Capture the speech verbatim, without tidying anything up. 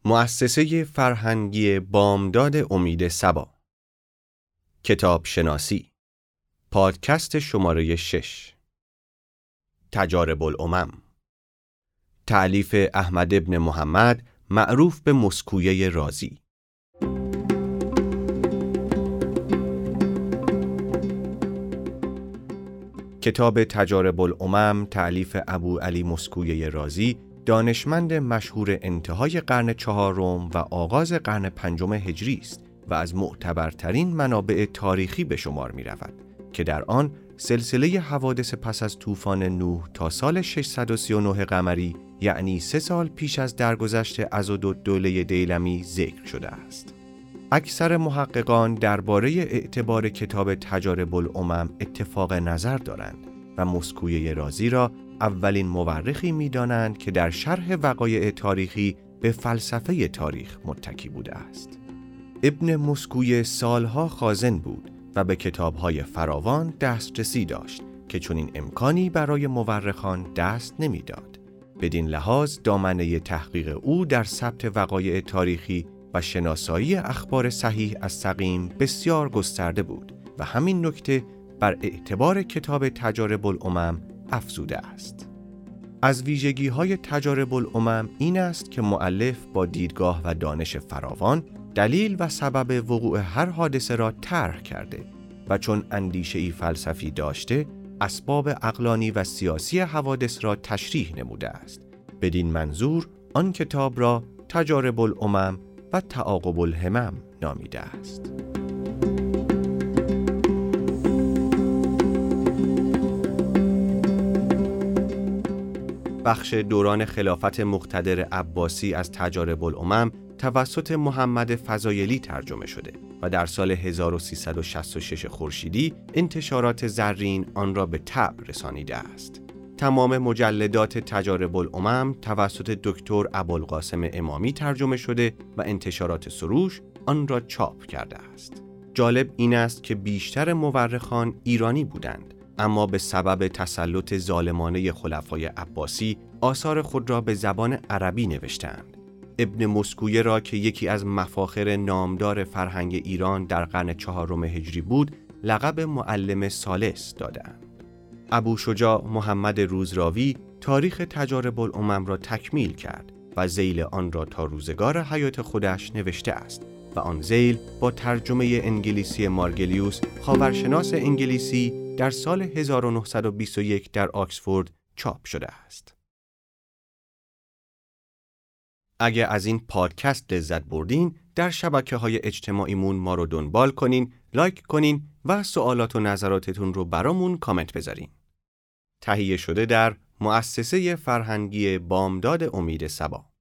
مؤسسه فرهنگی بامداد امید صبا. کتاب شناسی. پادکست شماره شش. تجارب الامم. تألیف احمد ابن محمد، معروف به مسکویه رازی. کتاب تجارب الامم تألیف ابو علی مسکویه رازی، دانشمند مشهور انتهای قرن چهارم و آغاز قرن پنجم هجری است و از معتبرترین منابع تاریخی به شمار می رود که در آن سلسله حوادث پس از طوفان نوح تا سال ششصد و سی و نه قمری، یعنی سه سال پیش از درگذشت عضدالدوله دیلمی ذکر شده است. اکثر محققان درباره اعتبار کتاب تجارب الامم اتفاق نظر دارند و مسکویه رازی را اولین مورخی می‌دانند که در شرح وقایع تاریخی به فلسفه تاریخ متکی بوده است. ابن مسکویه سالها خازن بود و به کتاب‌های فراوان دسترسی داشت که چنین امکانی برای مورخان دست نمی‌داد. بدین لحاظ دامنه تحقیق او در ثبت وقایع تاریخی و شناسایی اخبار صحیح از سقیم بسیار گسترده بود و همین نکته بر اعتبار کتاب تجارب الامم افزوده است. از ویژگی‌های تجارب الامم این است که مؤلف با دیدگاه و دانش فراوان دلیل و سبب وقوع هر حادثه را طرح کرده و چون اندیشه‌ای فلسفی داشته اسباب عقلانی و سیاسی حوادث را تشریح نموده است. بدین منظور آن کتاب را تجارب الامم و تعاقب الهمم نامیده است. بخش دوران خلافت مقتدر عباسی از تجارب الامم توسط محمد فضایلی ترجمه شده و در سال هزار و سیصد و شصت و شش خورشیدی انتشارات زرین آن را به طبع رسانیده است. تمام مجلدات تجارب الامم توسط دکتر ابوالقاسم امامی ترجمه شده و انتشارات سروش آن را چاپ کرده است. جالب این است که بیشتر مورخان ایرانی بودند، اما به سبب تسلط ظالمانه خلفای عباسی آثار خود را به زبان عربی نوشتند. ابن مسکویه را که یکی از مفاخر نامدار فرهنگ ایران در قرن چهارم هجری بود، لقب معلم ثالث دادند. ابو شجاع محمد روزراوی تاریخ تجارب الامم را تکمیل کرد و ذیل آن را تا روزگار حیات خودش نوشته است و آن ذیل با ترجمه انگلیسی مارگلیوس، خاورشناس انگلیسی، در سال هزار و نهصد و بیست و یک در آکسفورد چاپ شده است. اگه از این پادکست لذت بردین، در شبکه‌های اجتماعیمون ما رو دنبال کنین، لایک کنین و سوالات و نظراتتون رو برامون کامنت بذارین. تهیه شده در مؤسسه فرهنگی بامداد امید صبا.